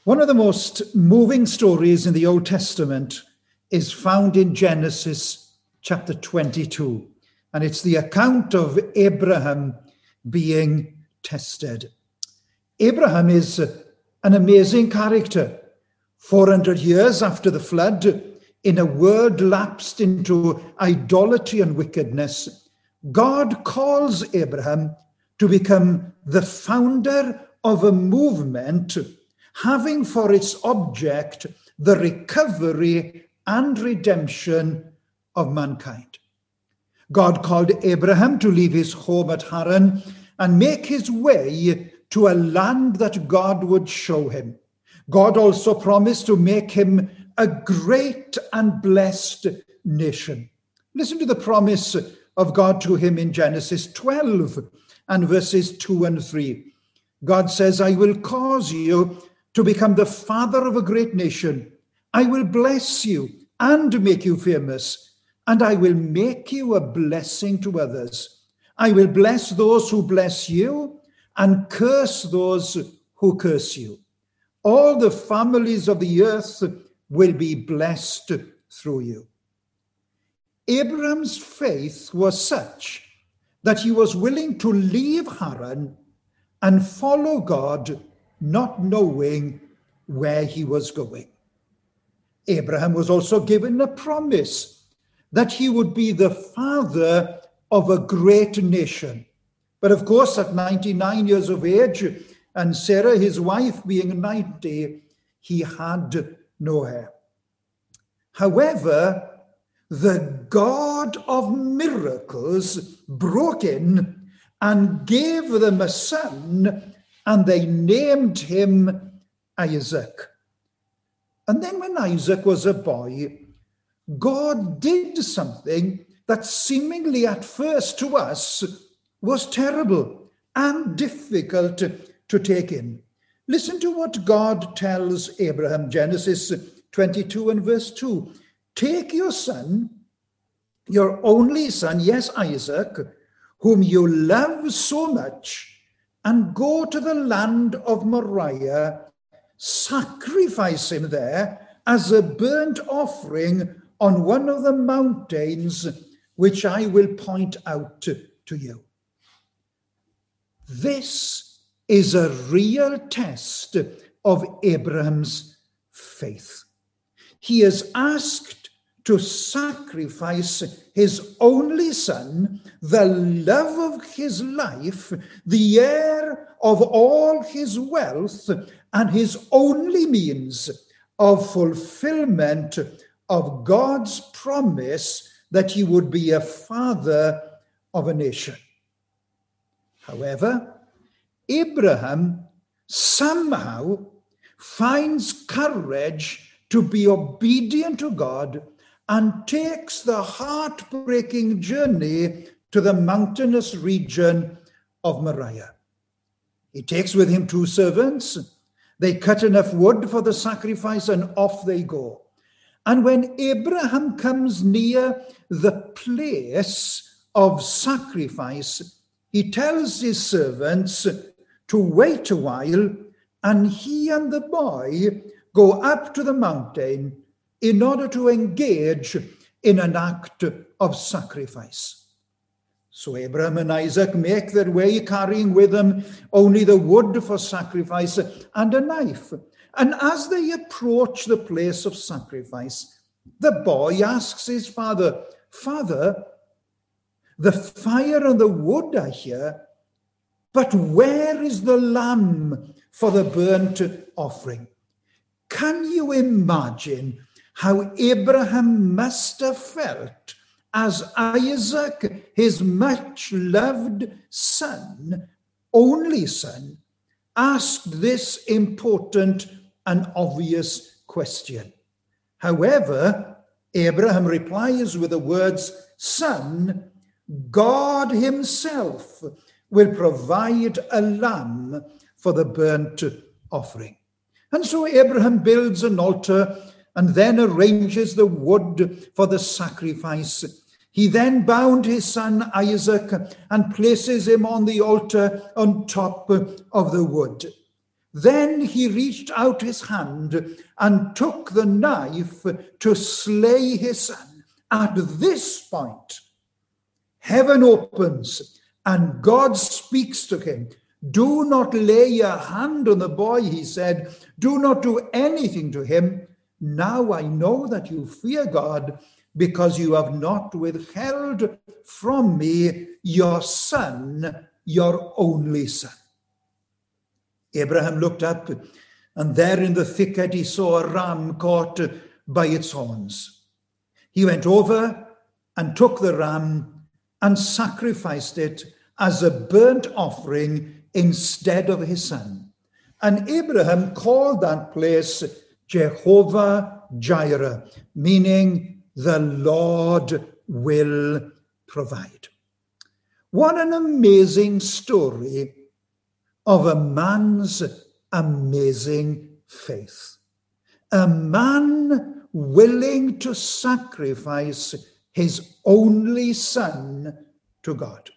One of the most moving stories in the Old Testament is found in Genesis chapter 22, and it's the account of Abraham being tested. Abraham is an amazing character. 400 years after the flood, in a world lapsed into idolatry and wickedness, God calls Abraham to become the founder of a movement having for its object the recovery and redemption of mankind. God called Abraham to leave his home at Haran and make his way to a land that God would show him. God also promised to make him a great and blessed nation. Listen to the promise of God to him in Genesis 12 and verses 2 and 3. God says, I will cause you to become the father of a great nation. I will bless you and make you famous, and I will make you a blessing to others. I will bless those who bless you and curse those who curse you. All the families of the earth will be blessed through you. Abraham's faith was such that he was willing to leave Haran and follow God, not knowing where he was going. Abraham was also given a promise that he would be the father of a great nation. But of course, at 99 years of age, and Sarah, his wife, being 90, he had no heir. However, the God of miracles broke in and gave them a son, and they named him Isaac. And then when Isaac was a boy, God did something that seemingly at first to us was terrible and difficult to take in. Listen to what God tells Abraham, Genesis 22 and verse 2. Take your son, your only son, yes, Isaac, whom you love so much, and go to the land of Moriah, sacrifice him there as a burnt offering on one of the mountains which I will point out to you. This is a real test of Abraham's faith. He is asked to sacrifice his only son, the love of his life, the heir of all his wealth, and his only means of fulfillment of God's promise that he would be a father of a nation. However, Abraham somehow finds courage to be obedient to God and takes the heartbreaking journey to the mountainous region of Moriah. He takes with him 2 servants. They cut enough wood for the sacrifice and off they go. And when Abraham comes near the place of sacrifice, he tells his servants to wait a while, and he and the boy go up to the mountain in order to engage in an act of sacrifice. So Abraham and Isaac make their way, carrying with them only the wood for sacrifice and a knife. And as they approach the place of sacrifice, the boy asks his father, Father, the fire and the wood are here, but where is the lamb for the burnt offering? Can you imagine how Abraham must have felt as Isaac, his much-loved son, only son, asked this important and obvious question? However, Abraham replies with the words, Son, God himself will provide a lamb for the burnt offering. And so Abraham builds an altar and then arranges the wood for the sacrifice. He then bound his son Isaac and places him on the altar on top of the wood. Then he reached out his hand and took the knife to slay his son. At this point, heaven opens and God speaks to him. Do not lay your hand on the boy, he said. Do not do anything to him. Now I know that you fear God, because you have not withheld from me your son, your only son. Abraham looked up, and there in the thicket he saw a ram caught by its horns. He went over and took the ram and sacrificed it as a burnt offering instead of his son. And Abraham called that place Jehovah Jireh, meaning the Lord will provide. What an amazing story of a man's amazing faith. A man willing to sacrifice his only son to God.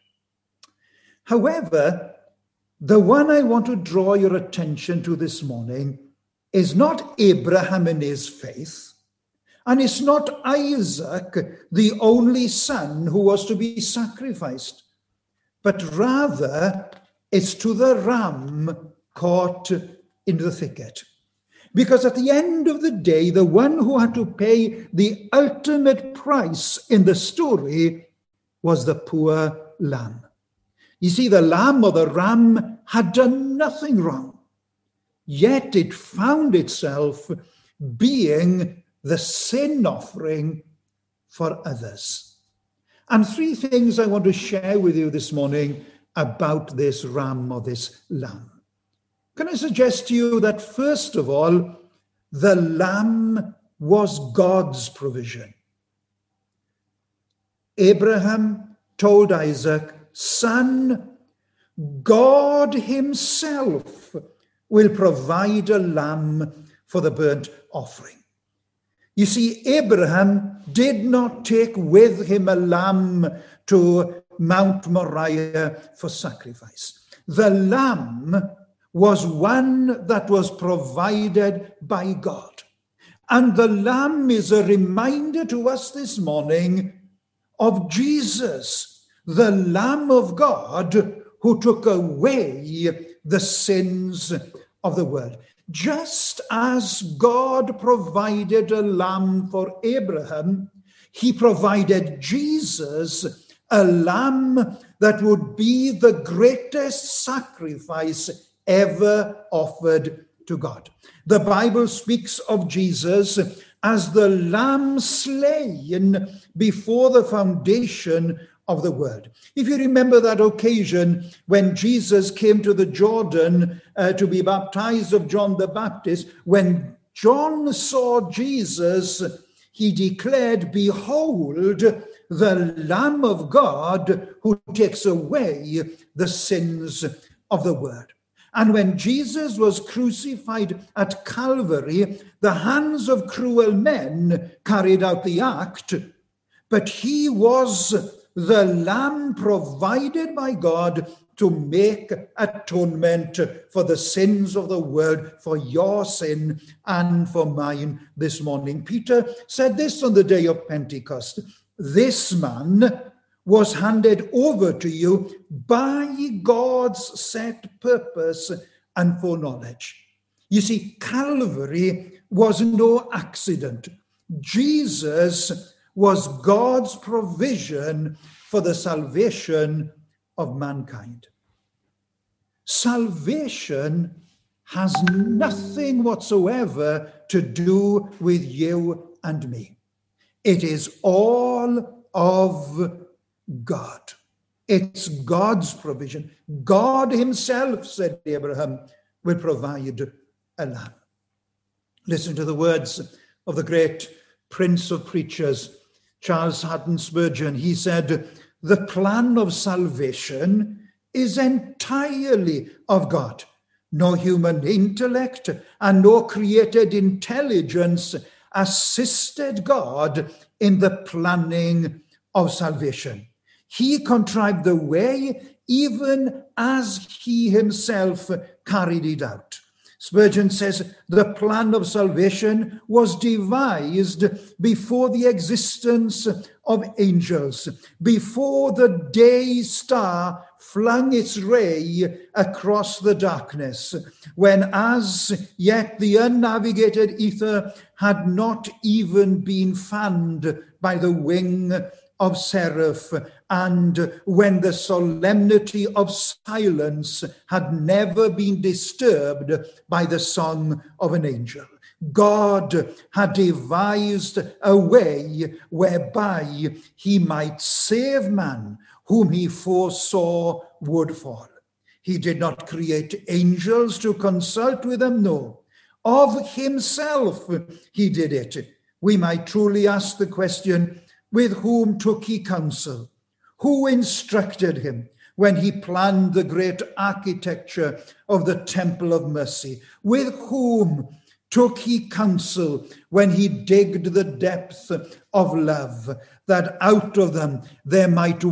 However, the one I want to draw your attention to this morning is not Abraham and his faith, and it's not Isaac, the only son who was to be sacrificed, but rather it's to the ram caught in the thicket. Because at the end of the day, the one who had to pay the ultimate price in the story was the poor lamb. You see, the lamb or the ram had done nothing wrong, yet it found itself being the sin offering for others. And three things I want to share with you this morning about this ram or this lamb. Can I suggest to you that, first of all, the lamb was God's provision. Abraham told Isaac, "Son, God himself will provide a lamb for the burnt offering." You see, Abraham did not take with him a lamb to Mount Moriah for sacrifice. The lamb was one that was provided by God. And the lamb is a reminder to us this morning of Jesus, the Lamb of God who took away the sins of the world. Just as God provided a lamb for Abraham, he provided Jesus, a lamb that would be the greatest sacrifice ever offered to God. The Bible speaks of Jesus as the lamb slain before the foundation of the world. If you remember that occasion when Jesus came to the Jordan to be baptized of John the Baptist, when John saw Jesus, he declared, "Behold, the Lamb of God who takes away the sins of the world." And when Jesus was crucified at Calvary, the hands of cruel men carried out the act, but he was the lamb provided by God to make atonement for the sins of the world, for your sin and for mine this morning. Peter said this on the day of Pentecost: "This man was handed over to you by God's set purpose and foreknowledge." You see, Calvary was no accident. Jesus was God's provision for the salvation of mankind. Salvation has nothing whatsoever to do with you and me. It is all of God. It's God's provision. God himself, said Abraham, will provide a lamb. Listen to the words of the great Prince of Preachers, Charles Haddon Spurgeon. He said, "The plan of salvation is entirely of God. No human intellect and no created intelligence assisted God in the planning of salvation. He contrived the way even as he himself carried it out. Spurgeon says the plan of salvation was devised before the existence of angels, before the day star flung its ray across the darkness, when as yet the unnavigated ether had not even been fanned by the wing of seraph, and when the solemnity of silence had never been disturbed by the song of an angel. God had devised a way whereby he might save man whom he foresaw would fall. He did not create angels to consult with them, no. Of himself he did it. We might truly ask the question, with whom took he counsel? Who instructed him when he planned the great architecture of the Temple of Mercy? With whom took he counsel when he digged the depth of love, that out of them there might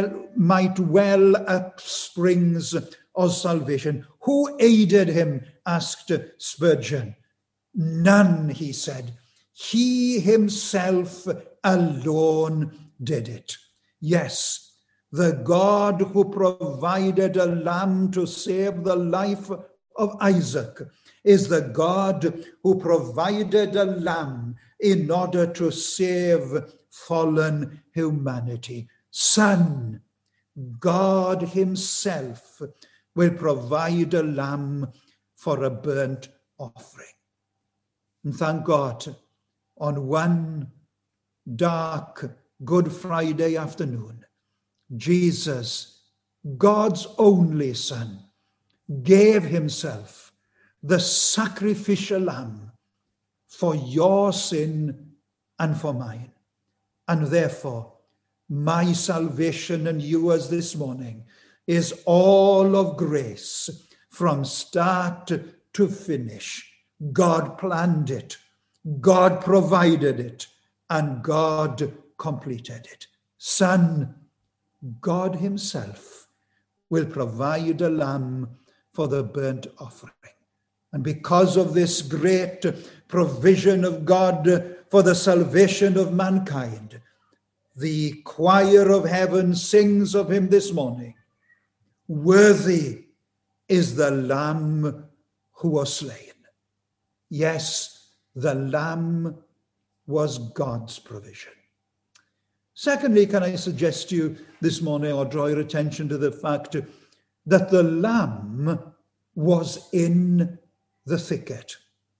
well up springs of salvation? Who aided him? Asked Spurgeon. None, he said. He himself alone did it. Yes, the God who provided a lamb to save the life of Isaac is the God who provided a lamb in order to save fallen humanity. Son, God himself will provide a lamb for a burnt offering. And thank God, on one dark Good Friday afternoon, Jesus, God's only Son, gave himself the sacrificial lamb for your sin and for mine. And therefore, my salvation and yours this morning is all of grace from start to finish. God planned it, God provided it, and God completed it. Son, God himself will provide a lamb for the burnt offering. And because of this great provision of God for the salvation of mankind, the choir of heaven sings of him this morning, worthy is the Lamb who was slain. Yes, the Lamb was God's provision. Secondly, can I suggest to you this morning, or draw your attention to the fact that the Lamb was in the thicket.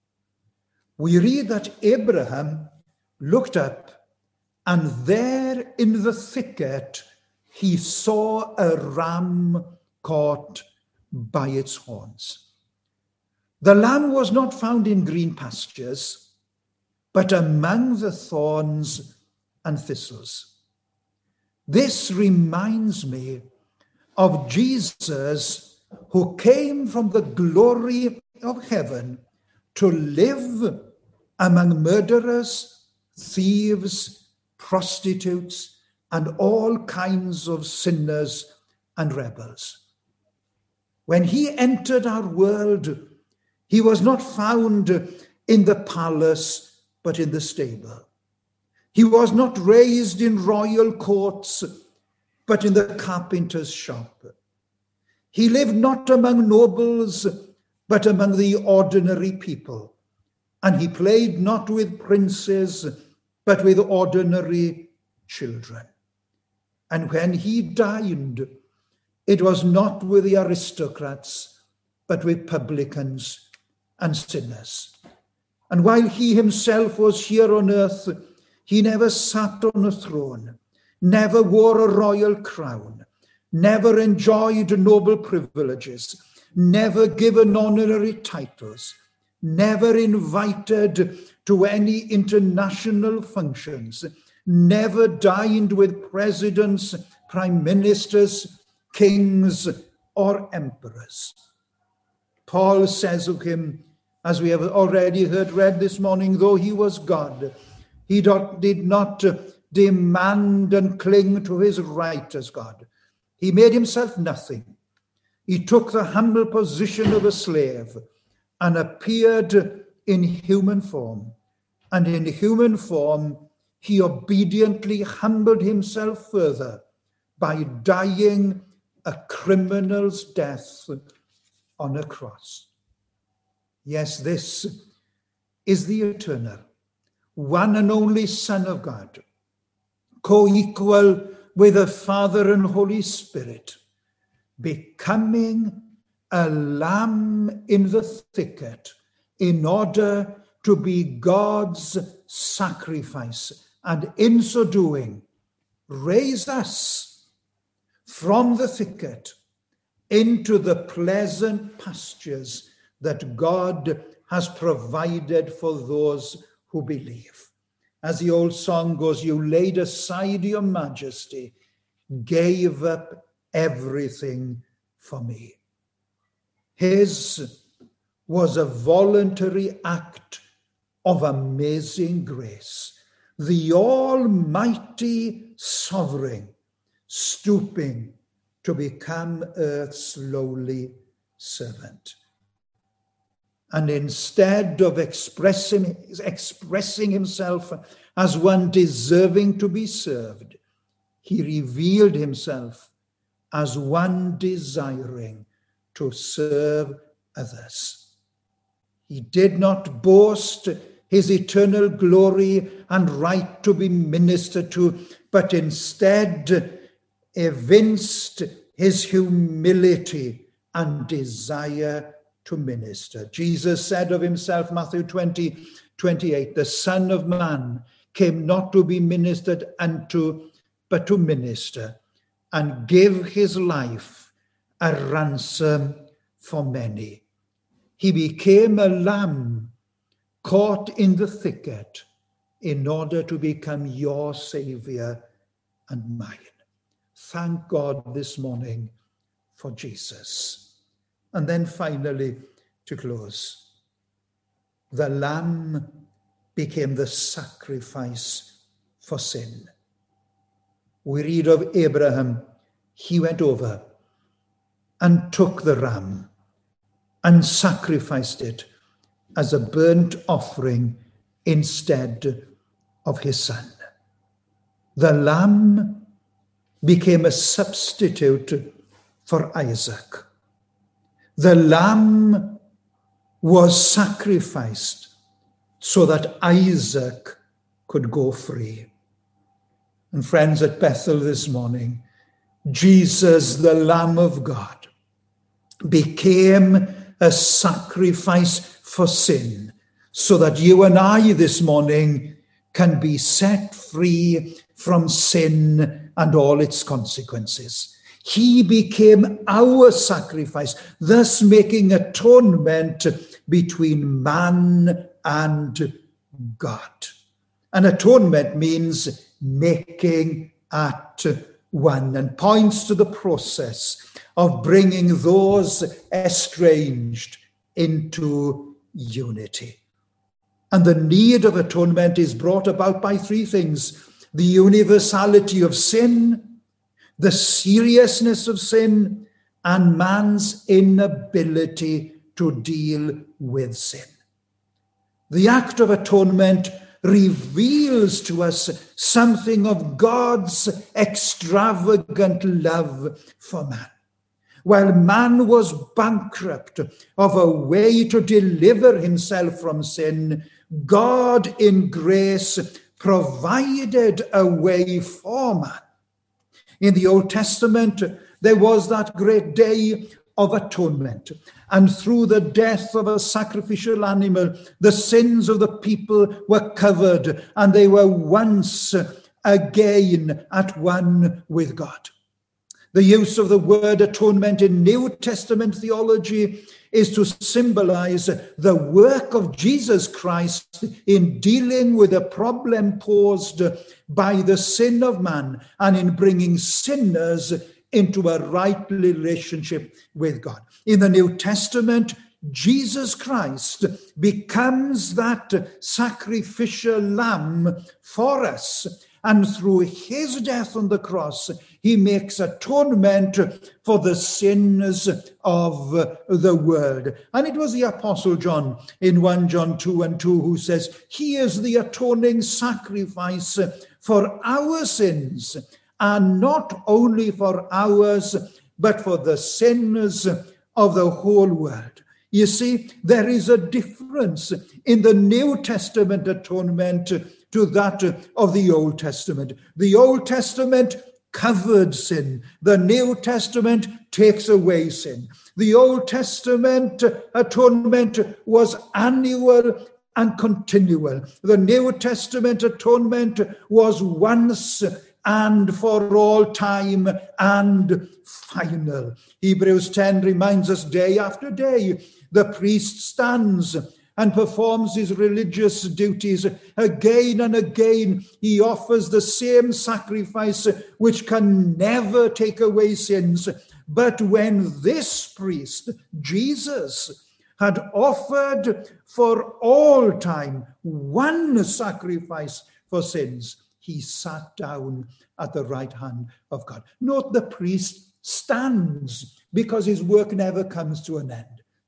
We read that Abraham looked up, and there in the thicket he saw a ram caught by its horns. The lamb was not found in green pastures, but among the thorns and thistles. This reminds me of Jesus, who came from the glory of heaven to live among murderers, thieves, prostitutes, and all kinds of sinners and rebels. When he entered our world, he was not found in the palace, but in the stable. He was not raised in royal courts, but in the carpenter's shop. He lived not among nobles, but among the ordinary people. And he played not with princes, but with ordinary children. And when he dined, it was not with the aristocrats, but with publicans and sinners. And while he himself was here on earth, he never sat on a throne, never wore a royal crown, never enjoyed noble privileges, never given honorary titles, never invited to any international functions, never dined with presidents, prime ministers, kings, or emperors. Paul says of him, as we have already heard read this morning, though he was God, he did not demand and cling to his right as God. He made himself nothing. He took the humble position of a slave and appeared in human form. And in human form, he obediently humbled himself further by dying a criminal's death on a cross. Yes, this is the eternal, one and only Son of God, co-equal with the Father and Holy Spirit, becoming a lamb in the thicket in order to be God's sacrifice, and in so doing, raise us from the thicket into the pleasant pastures that God has provided for those who believe. As the old song goes, you laid aside your majesty, gave up everything for me. His was a voluntary act of amazing grace, the Almighty Sovereign stooping to become earth's lowly servant. And instead of expressing himself as one deserving to be served, he revealed himself as one desiring to serve others. He did not boast his eternal glory and right to be ministered to, but instead evinced his humility and desire to minister. Jesus said of himself, Matthew 20:28, the Son of Man came not to be ministered unto, but to minister and give his life a ransom for many. He became a lamb caught in the thicket in order to become your Savior and mine. Thank God this morning for Jesus. And then finally, to close, the lamb became the sacrifice for sin. We read of Abraham. He went over and took the ram and sacrificed it as a burnt offering instead of his son. The lamb became a substitute for Isaac. The lamb was sacrificed so that Isaac could go free. And friends, at Bethel this morning, Jesus, the Lamb of God, became a sacrifice for sin so that you and I this morning can be set free from sin and all its consequences. He became our sacrifice, thus making atonement between man and God. And atonement means making at one, and points to the process of bringing those estranged into unity. And the need of atonement is brought about by three things: the universality of sin, the seriousness of sin, and man's inability to deal with sin. The act of atonement reveals to us something of God's extravagant love for man. While man was bankrupt of a way to deliver himself from sin, God in grace provided a way for man. In the Old Testament, there was that great day of atonement. And through the death of a sacrificial animal, the sins of the people were covered, and they were once again at one with God. The use of the word atonement in New Testament theology is to symbolize the work of Jesus Christ in dealing with a problem posed by the sin of man and in bringing sinners into a right relationship with God. In the New Testament, Jesus Christ becomes that sacrificial lamb for us, And through his death on the cross, he makes atonement for the sins of the world. And it was the Apostle John in 1 John 2:2 who says, he is the atoning sacrifice for our sins, and not only for ours, but for the sins of the whole world. You see, there is a difference in the New Testament atonement to that of the Old Testament. The Old Testament covered sin. The New Testament takes away sin. The Old Testament atonement was annual and continual. The New Testament atonement was once and for all time and final. Hebrews 10 reminds us day after day, the priest stands and performs his religious duties. Again and again, he offers the same sacrifice which can never take away sins. But when this priest, Jesus, had offered for all time one sacrifice for sins, he sat down at the right hand of God. Note, the priest stands because his work never comes to an end.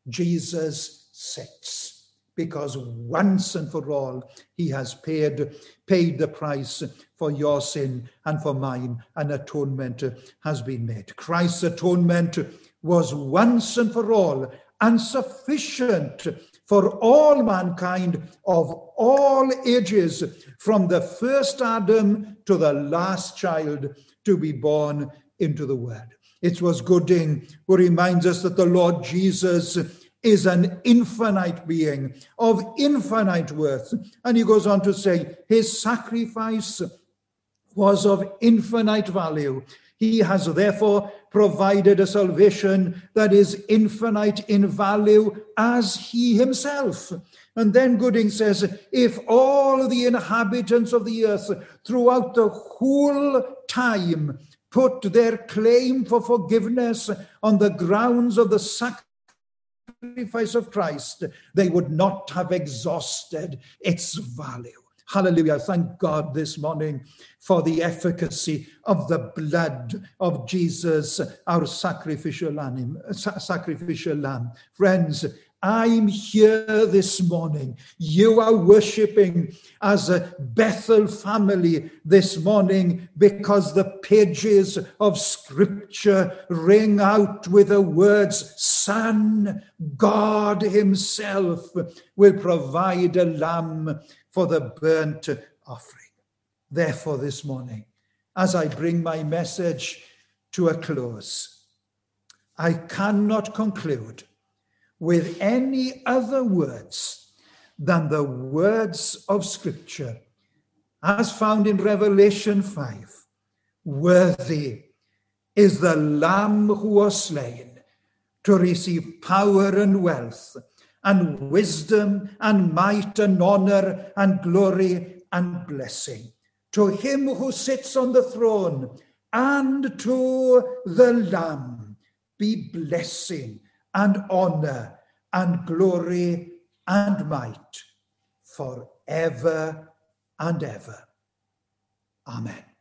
Jesus sits because once and for all he has paid the price for your sin and for mine. An atonement has been made. Christ's atonement was once and for all and sufficient for all mankind of all ages, from the first Adam to the last child to be born into the world. It was Gooding who reminds us that the Lord Jesus is an infinite being of infinite worth. And he goes on to say, his sacrifice was of infinite value. He has therefore provided a salvation that is infinite in value as he himself. And then Gooding says, if all the inhabitants of the earth throughout the whole time put their claim for forgiveness on the grounds of the sacrifice of Christ, they would not have exhausted its value. Hallelujah. Thank God this morning for the efficacy of the blood of Jesus, our sacrificial lamb. Friends, I'm here this morning. You are worshiping as a Bethel family this morning because the pages of Scripture ring out with the words, Son, God himself will provide a lamb for the burnt offering. Therefore, this morning, as I bring my message to a close, I cannot conclude with any other words than the words of Scripture, as found in Revelation 5. Worthy is the Lamb who was slain to receive power and wealth and wisdom and might and honor and glory and blessing. To him who sits on the throne and to the Lamb be blessing and honor and glory and might forever and ever. Amen.